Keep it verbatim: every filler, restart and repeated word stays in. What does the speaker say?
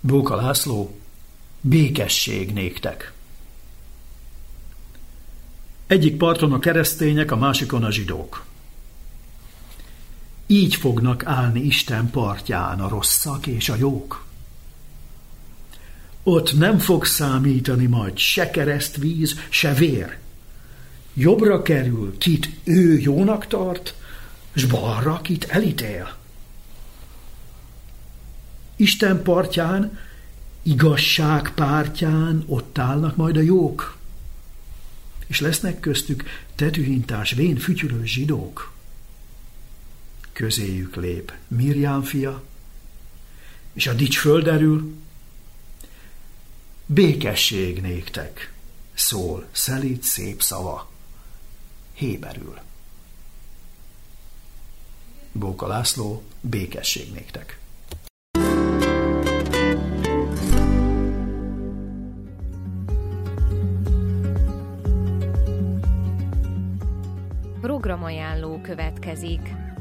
Bóka László, békesség néktek. Egyik parton a keresztények, a másikon a zsidók. Így fognak állni Isten partján a rosszak és a jók. Ott nem fog számítani majd se keresztvíz, se vér. Jobbra kerül, kit ő jónak tart, s balra, kit elítél. Isten partján, igazság pártján ott állnak majd a jók, és lesznek köztük tetűhintás, vén fütyülő zsidók. Közéjük lép Mirjám fia, és a dics földerül, békesség néktek, szól szelíd szép szava, héberül. Bóka László, békesség néktek. Programajánló következik.